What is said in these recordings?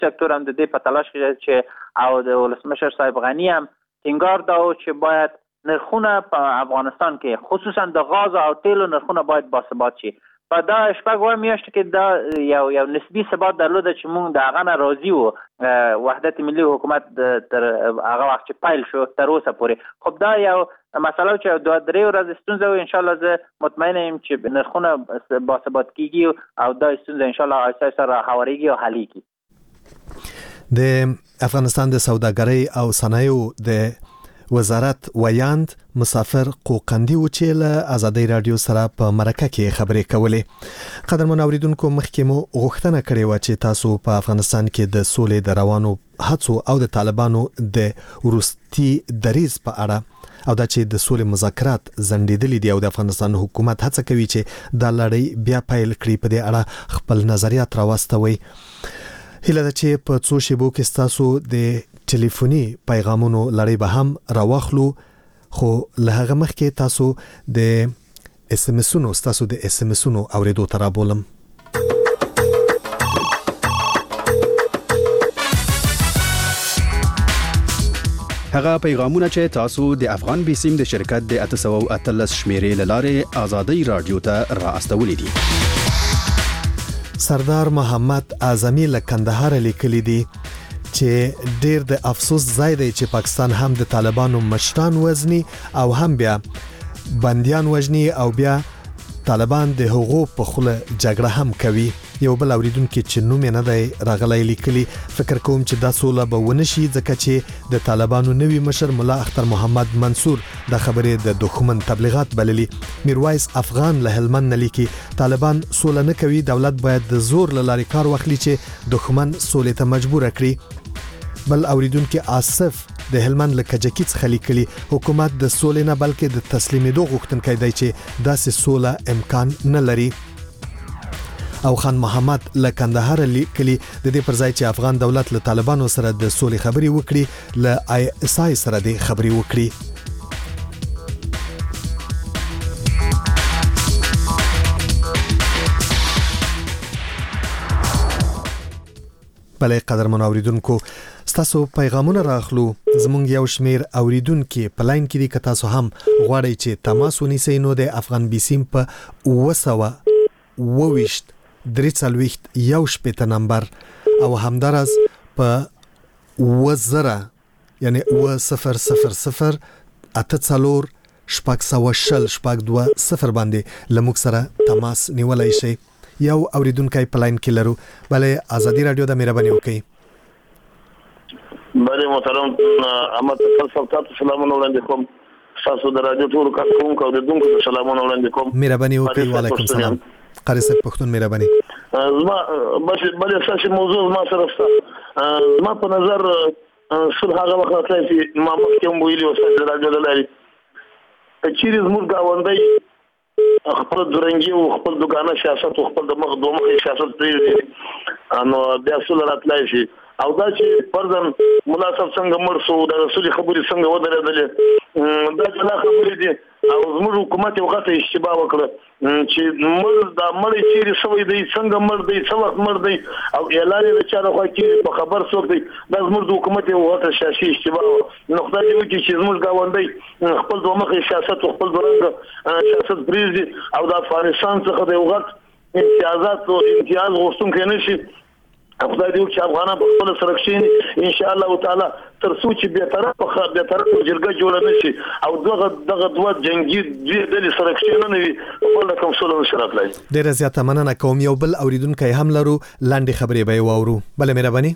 سکتور هم د دې په تلاش کې چې او د ولسمشر صاحب غنی هم ټینګار دا چې باید نرخونه په افغانستان کې خصوصا د غاز او تیلو نرخونه باید باثبات شي. په دا شپږ میاشتو کې دا یو نسبی ثبات درلوده چې موږ د هغه نه راضي وو وحدت ملي حکومت تر هغه وخت چې پیل شو تر اوسه پورې. خب دا یو مسله چې 2-3 ورځې ستونزه و، ان شاء الله زه مطمئن یم چې نرخونه باثبات کیږي او دا ستونزه ان شاء الله آهسته آهسته راهوارېږي او حل کیږي. د افغانستان د سوداګرۍ او صنایعو د وزارت ویاند مسافر قوقندي و چې له آزادۍ رادیو سره په مرکه کې خبرې کولې. قدرمن اوریدونکو مخکې مو غوښتنه کړې و چې تاسو په افغانستان کې د سولې د روانو هڅو او د طالبانو د وروستي دریځ په اړه او دا چې د سولې مذاکرات ځنډېدلي دي او د افغانستان حکومت هڅه کوي چې دا لړۍ بیا پیل کړي، په دې اړه خپل نظریات راوستوي. هیله ده چې په څو شیبو کې تاسو د ټلیفوني پیغامونو لړۍ به هم راوخلو، خو له هغه مخکې تاسو د اس ام اسونو اوریدو ته رابولم. هغه پیغامونه چې تاسو د افغان بیسیم د شرکت د 813 شمیرې لاره آزادۍ رادیو ته را استولې دي. سردار محمد اعظمي له کندهار لیکلي دي چې ډیر د افسوس ځای دی چې پاکستان هم د طالبانو مشران وزني او هم بیا بنديان وژني او بیا طالبان د حقوق په خوله جګړه هم کوي. یو بل اوریدونکو چې نوم نه دی راغلی لیکلي فکر کوم چې دا سوله به ونشي ځکه چې د طالبانو نوی مشر مولا اختر محمد منصور د خبرې د دښمن تبلیغات بللي. میرویس افغان له هلمند لیکي طالبان سوله نه کوي، دولت باید د زور لاري کار واخلي چې دښمن سولې ته مجبور کړي. بل اوریدونکو آصف د هلمند له کجکی څخه لیکلي حکومت د سولې نه بلکې د تسلیمېدو غوښتونکی دی چې داسې سوله امکان نه لري. او خان محمد له کندهار لیکلي د دې پر ځای چې افغان دولت له طالبانو سره د سولې خبري وکړي له آی اس آی سره د خبري وکړي. بلې قدرمن اوریدونکو تاسو پیغامونه راخلو. زمونږ یو شمیر اوریدونکو په لاین کې دي که تاسو هم غواړئ چې تماس ونیسئ نو د افغان بیسیم په 923 نمبر او همدارس په 10 یعنی 1000 اتڅلور شپږ سوه شل شپږ دوه صفر باندې لموږ سره تماس نیولای شئ. یو اوریدونکو په لاین کې لرو. بلې آزادۍ رادیو د مهرباني وکړئ. بله محترم احمد صاحب سلامونه وړاندې کوم. تاسو د رادیو ټول کارکونکو او اوریدونکو ته سلامونه وړاندې کوم. مهرباني وکړئ. وعلیکم السلام. قاری صاحب پښتون مهرباني. زما بل اساسي موضوع ما سره ستا ما په نظر سر هغه وخت چې ما مخکې ویلي او ستاسو د رادیو لاري چیرې زموږ گاونډي خپل درنګي او خپل دکانه سیاست او خپل د مخ دوه مخ سیاست پرې نو بیا سول راتلای شي او دا چې پردن مناسب څنګه مرسو د رسول خبري څنګه ودرېدل دا څنګه خبرې دي او زموږ حکومت یو غته اشتباه وکړه چې مړ دا مړ چیرې سوي دی څنګه مړ دی څو وخت مړ دی او اعلان یې چاره خو کې په خبر څوک دی دا زموږ حکومت یو غته سیاسي اشتباه نو خدای دې وکړي چې زموږ گاونډي خپل دوه مخ سیاست او خپل درنګ سیاست بریزي او د افغانستان څخه د وغت امتیازات او امتیاز غوښتونکي نشي. خدای دې وکړي افغانان په خپل سرکشین ان شاء الله تعالی تر څو چې به طرف جرګه جوړه نشي او دغه دوه جنگي د سرکشین نه وي په کوم څه نشرات لای. ډیره زیاته مننه کوم. یو بل اوریدونکو هم لرو لاندې خبرې به وورو. بل مهرباني.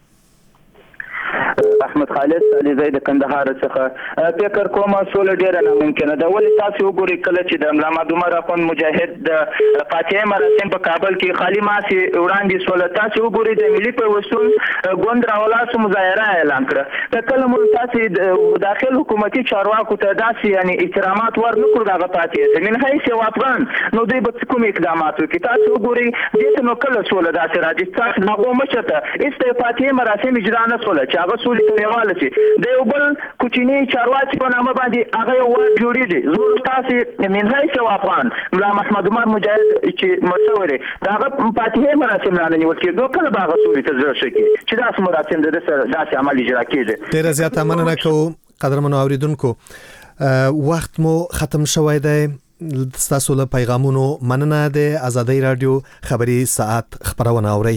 احمد خالد علي زید کندهار څخه فکر کوم سول ډیره ناممکنه ده. ولې تاسو وګورئ کله چې د علامه عمر اخوند مجاهد د فاتحه مراسم په کابل کې خالی ماسي وړاندې سول تاسو وګورئ د ملي پیوستون ګوند راولاسو مظاهره اعلان کړه. کله مو تاسو داخل حکومتي چارواکو ته داسې یعنی احترامات ورنکړو دغه فاتحه من حیث یو افغان نو دوی به کوم اقدامات وکړي. تاسو وګورئ دې نو کله سول داسې راځي تاسو نو مشته است فاتحه مراسم اجرا نه سول چې هغه سول مینوال شي د یو بل کوچنی چارواکي په نامه باندې هغه یو وړ جوړیږي زه تاسو من هیڅ افغان ملا محمد عمر مجاهد چې مشورې داغه فاتحه مراسم نه نیول کېږي کله باغ سوري ته ځل شي چې داس مراسم د داسې عمل اجرا کېږي. ډیر زیات مننه کوم قدرمنو اوریدونکو. وخت مو ختم شوی دی. تاسو له پیغامونو مننه. د آزادۍ رادیو خبری ساعت خبرونه اورئ.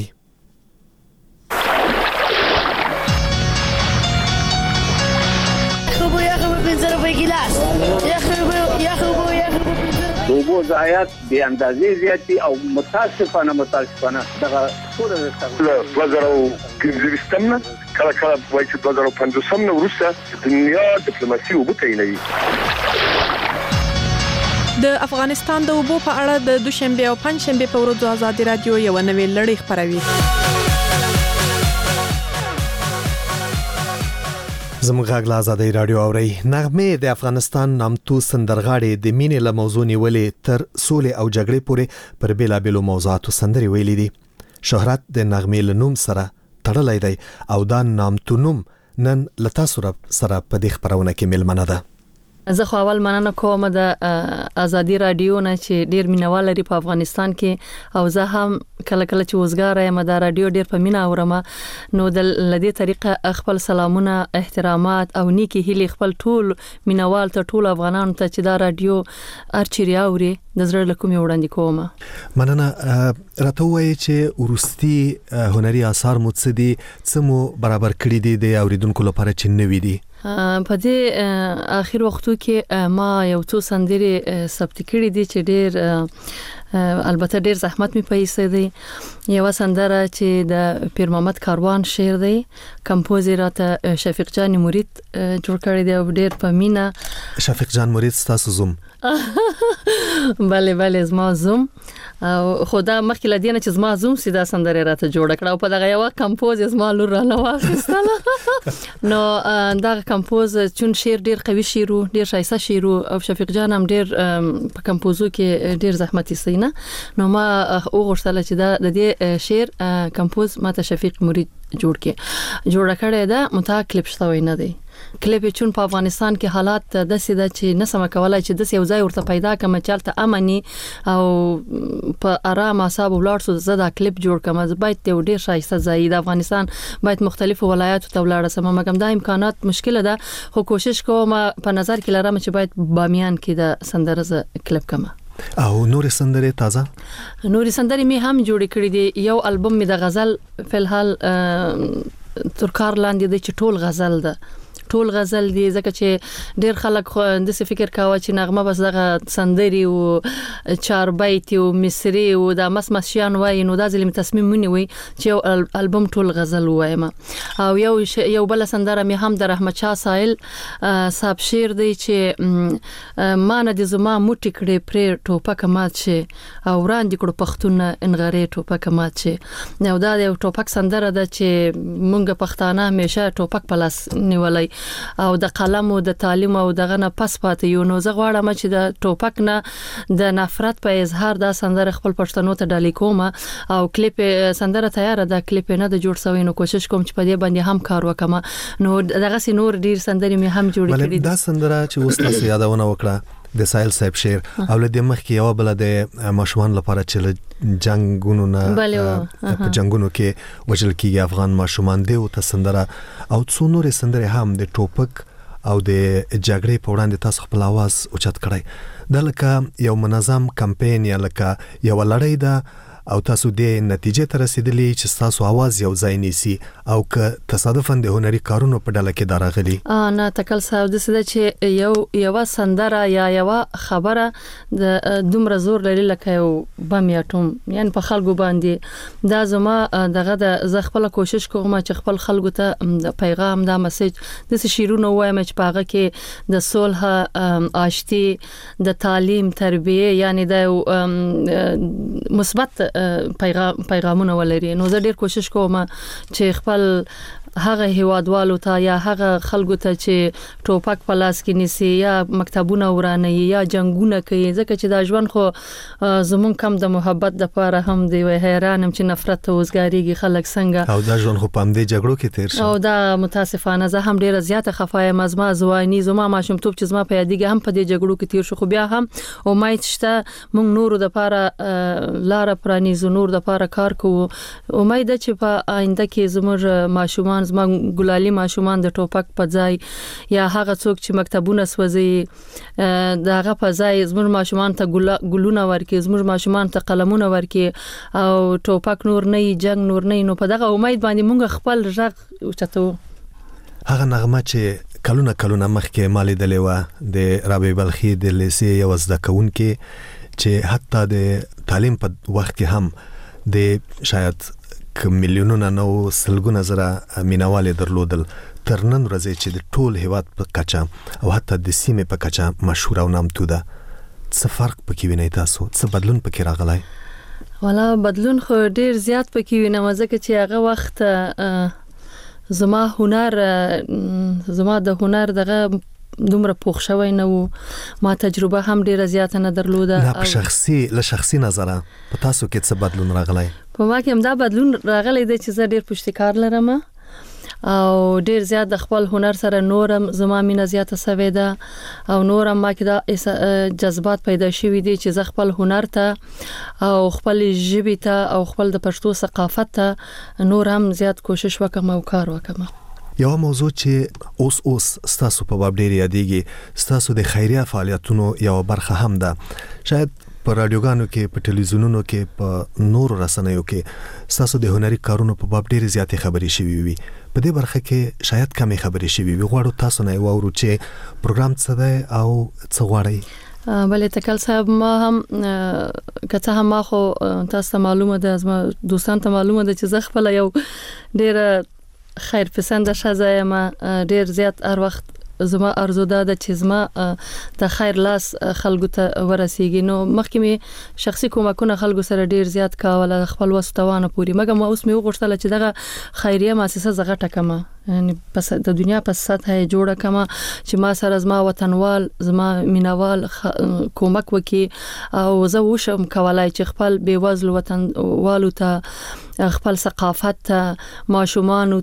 اوبو ضایعات به اندازې زیاتې او متاسفانه دغه ټول وزارو کېږي کله وایي چې 2015 نو وروسته دنیا ډیپلوماسي وبتاینوي. د افغانستان د اوبو په اړه د دوشنبه او پنځشنبه په ورځو آزادۍ رادیو یو نوې لړۍ خبروي. زموږ غږ له آزادۍ رادیو اورئ. نغمه د افغانستان نامتو سندرغاړي د مینې له موضوع نیولې تر سولې او جګړې پورې پر بیلابیلو موضوعاتو سندري ویلي دي. شهرت د نغمې له نوم سره تړلې دی او دا نامتو نوم نن لتا سره په دې خبرونه کې ملمنه ده. زه خو اول مننه کوم د آزادۍ رادیو نه چې ډیر مینوال لري په افغانستان کې او زه هم کله چې وزګار یم د رادیو ډیر په مینا اورم نو د لدې طریقه خپل سلامونه احترامات او نیکی هیلي خپل ټول مینوال ته ټول افغانانو ته چې دا رادیو ارچري اوري د زړه له کومې وړاندې کوم. مننه. راته وایي چې ورستي هنري آثار مو څه دي څه مو برابر کړی دي د اوریدونکو لپاره چې نوې دي؟ په دې اخر وختو کې ما یو څو سندرې ثبت کړې دي چې ډېر البته ډېر زحمت می پیسې دي. یو سندره چې د پیر محمد کاروان شعر دی کمپوزر ته شفیق جان مرید جوړ کړی دی او ډېر په مینا. شفیق جان مرید تاسو زوم؟ بله زما زوم او خدا مخکې لدینه چې زما زوم سیده سندره راته جوړ کړه او په دغه یو کمپوز زما لور را واخیستله نو دا کمپوز چون شعر ډیر قوي شعر ډیر شایسته شعر او شفیق جان هم ډیر په کمپوزو کې ډیر زحمت یې نه نو ما وغوښتل چې دا د دې شعر کمپوز ماته شفیق مرید جوړ کړی دا متا کلیپ شوی نه دی. کلیپ چون په افغانستان کې حالات د سیده چې نسم کولای چې د یو ځای ورته پیدا کم چلته امني او په آرام اعصاب ولاړ سو زدا کلیپ جوړ کم از باید ته ډیر شایسته ځای د افغانستان باید مختلفو ولایاتو ته ولاړ سم مګم د امکانات مشکله ده خو کوشش کوم په نظر کې لرم چې باید بامیان کې د سندره کلیپ کما او نور سندره تازه نور سندره می هم جوړ کړی دی. یو البوم می د غزل فلحال ترکار لاندې د چټول غزل ده ټول غزل دي ځکه چې ډیر خلک د څه فکر کاوه چې نغمه بس دغه سندري او چار بیت او مصری او د مسمشیان وای نو د ځلې تصمیم ونیوي چې یو البوم ټول غزل وایم او یو بل سندره می هم د رحمت شاه سایل صاحب شعر دی چې مان د زما موټی کړي پر ټوپک مات شي او وړاندې کړو پښتون انغری ټوپک مات شي نو دا یو ټوپک سندره ده چې مونږ پښتانه همیشه ټوپک پلاس نیولای او د قلم او د تعلیم او دغه نه پس پاتې یو نو زه غواړم چې د ټوپک نه د نفرت په اظهار دا سندره خپل پښتنو ته ډالې کوم او کلیپ سندره تیار ده کلیپ نه د جوړ شوی نو کوشش کوم چې په دې باندې هم کار وکم نو دغه سي نور ډیر سندرې می هم جوړ کړې دا سندره چې اوس تاسو یادونه وکړه د سایل صاحب شعر او له دې مخکې یو بل د ماشومان لپاره چې جنگونو نه په جنگونو کې وجل کېږي افغان ماشومان دی او سندره او څو نور سندره هم د ټوپک او د جګړې په وړاندې تاسو خپل आवाज اوچت کړی د لکه یو منظم کمپاین یا لکه یو لړۍ ده او تاسو د نتیجې ته رسیدلی چې تاسو आवाज یو ځای نیسی او که تصادفاً د هنري کارونو په ډله کې دراغلي نه تکل صاحب د سده چې یو سندره یا یو خبره د دومره زور لري لکه یو بم یا ټوم یعنی په خلکو باندې دا زما دغه د ز خپل کوشش کوم چې خپل خلکو ته پیغام دا میسج د شیرونو وایم چې پاغه کې د صلح آشتی د تعلیم تربیه یعنی د مثبت پیغامونه ولري نو زه ډیر کوشش کوم چې خپل هغه هیوادوالو ته یا هغه خلکو ته چې ټوپک په لاس کې نیسي یا مکتبونه ورانه یا جنگونه کوي ځکه چې دا ژوند خو زمون کم د محبت د پاره هم دی وای حیرانم چې نفرت او وزګاریږي خلک څنګه او دا ژوند خو پام دې جګړو کې تیر شو او دا متاسفانه زه هم ډیره زیاته خفایم از ما ځواني زما ماشومتوب چې زما په یادګي هم په دې جګړو کې تیر شو خو بیا هم امید شته مونږ نور د پاره لار پرانیزو نور د پاره کار کوو امید چې په آینده کې زموږ ماشومان زما ګلالي ماشومان د ټوپک په ځای یا هغه څوک چې مکتبونه سوځي داغه په ځای زموږ ماشومان ته ګلونه ورکړي زموږ ماشومان ته قلمونه ورکړي او ټوپک نور نه جنگ نور نه نو په دغه امید باندې مونږ خپل ژغ اوچتو هغه نغمه چې کلونه مخکې مالې دلې و د رابعه بلخي د لیسې یو زده کوونکې چې حتی د تعلیم په وخت کې هم د شاید میلیونونه نو سلګونه زره مینوال درلودل تر نن ورځې چې د ټول هیواد په کچا او حتی د سیمې په کچا مشهور او نامتو ده څه فرق پکې وینئ تاسو څه بدلون پکې راغلی والا بدلون خو ډیر زیات پکې وینم ځکه چې هغه وخت زما د هنر دغه دومره پوښ شوی نه وو ما تجربه هم ډیره زیاته نه درلوده نه په شخصي نظره په تاسو کې څه بدلون راغلی په ما کې هم دا بدلون راغلی دی چې زه ډیر پشتکار لرم او ډیر زیات د خپل هنر سره نورم زما مینه زیاته سوي ده او نورم ما کې دا جذبات پیدا شوي دي چې زه خپل هنر ته او خپل ژبې ته او خپل د پښتو ثقافت ته نور هم زیات کوشش وکم او کار وکم یو موضوع چې اوس ستاسو په باب ډیر یادېږي ستاسو د خیریه فعالیتونو یو برخه هم ده شاید په رادیوګانو کې په ټلویزیونونو کې په نورو رسنیو کې ستاسو د هنري کارونو په باب ډیر زیاتې خبرې شوي وي په دې برخه کې شاید کمې خبرې شوي وي غواړو تاسو نه واورو چې پروګرام څه دی او څه غواړئ بلې تکل صاحب ما هم کته هم ما خو تاسو معلومه ده زما دوستان ته معلومه ده چې زه خپل یو ډیر خیر پسند شزه ما ډیر زیات هر وخت زما ارزو ده چې زما د خیر لاس خلکو ته ورسیږي نو مخکې می شخصي کومکونه خلکو سره ډیر زیات کاوله خپل وسوتوانه پوری مګر ما اوس می وغوښتل چې دغه خیریه مؤسسه زغه ټکمه یعنی پس د دنیا په سطح جوړه کما چې ما سره زما وطنوال زما مینوال کومک وکي او زه وشم کولای چې خپل بیوزل وطنوالو ته خپل ثقافت ته ماشومان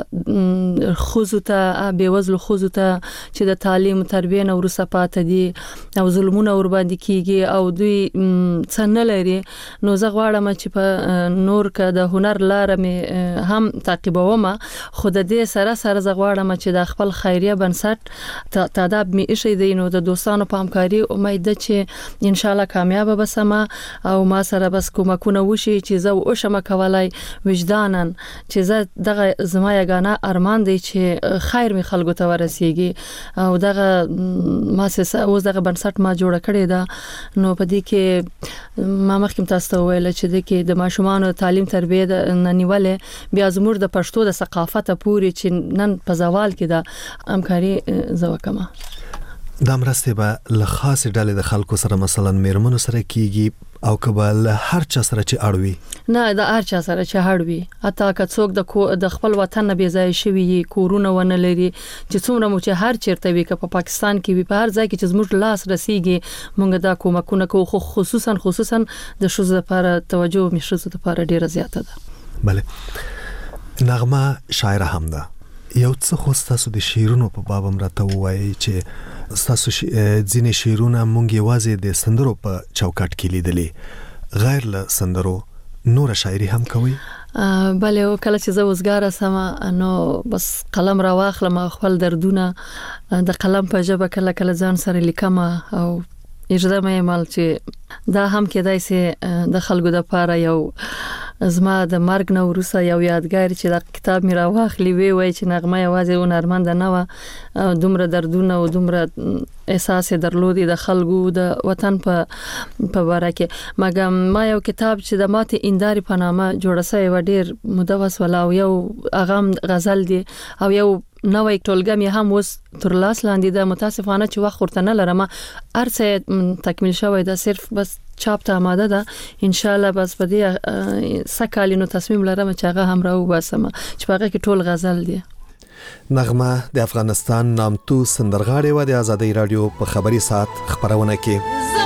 ته خوځو ته بیوزل خوځو ته چې د تعلیم تربیه نو ورسپات دي او ظلمونه ور باندې کیږي او دوی څنګه لري نو زه غواړم چې په نور کې د هنر لار مې هم تعقیبوم خود دې سره زه غواړم چې د خپل خیریه بنسټ تعداد می ایشي دی نو د دوستانو په همکاري امید ده چې ان شاء الله کامیاب بسم او ما سره بس کومکونه وشي چې زه وشم کولای وجدانن چې زه دغه زما یګانه ارمان دی چې خیر می خلکو ته ورسیږي او دغه مؤسسه اوس دغه بنسټ ما جوړ کړی ده نو په دې کې ما مخکې تاسو ته ویل چې د کې د ماشومان تعلیم تربیه د نیولې بیا زموږ د پښتو د ثقافت پوری چې نن په زوال کې د همکاري زوکما د مرسته به له خاص ډلې د خلکو سره مثلا میرمنو سره کیږي او کبل هر چا سره چې اړوي نه د هر چا سره چې اړوي حتی که څوک د خپل وطن نه بيځای شوی کورونه ونه لري چې څومره مو چې هر چیرته وي که په پاکستان کې وي په هر ځای کې چې زموږ لاس رسیږي مونږ دا کومکونه کوو خصوصا د شوزه لپاره توجه مې شوزه لپاره ډیره زیاته ده بله نغمه شاعره هم ده یو څه خو تاسو د شعرونو په باب راته وایي چې تاسو ځینې شعرونه مونږ یوازې د سندرو په چوکاټ کې لیدلې غیر له سندرو نور شاعري هم کوي بله او کله چې زه وزګاره سم نو بس قلم را واخلم خپل دردونه د قلم په ژبه کله ځان سره لیکم او اجازه مې مال چې دا هم کېدای سي د خلکو د پاره یو زما د مرګ نو وروسته یو یادګار چې د کتاب مې راواخلی وی چې نغمه یوازې هنرمند نه و دومره دردونه او دومره احساس درلودي د خلکو د وطن په باره کې مګم ما یو کتاب چې د ماته انداري په نامه جوړ شوی و ډیر مدوس ولا یو اغام غزل دی او یو نوې ټولګه مې هم اوس تر لاس لاندې ده. متاسفانه چې وخت ورته نه لرم. ارڅه تکمیل شوی ده، صرف بس چاپ ته آماده ده. ان شاء الله بس په دې سکالینو تصمیم لرم چې هغه هم راو باسم چې هغه کې ټول غزل دي. نغمه د افغانستان نامتو سندرغاړې و د آزادۍ رادیو په خبري ساعت خبرونه کې.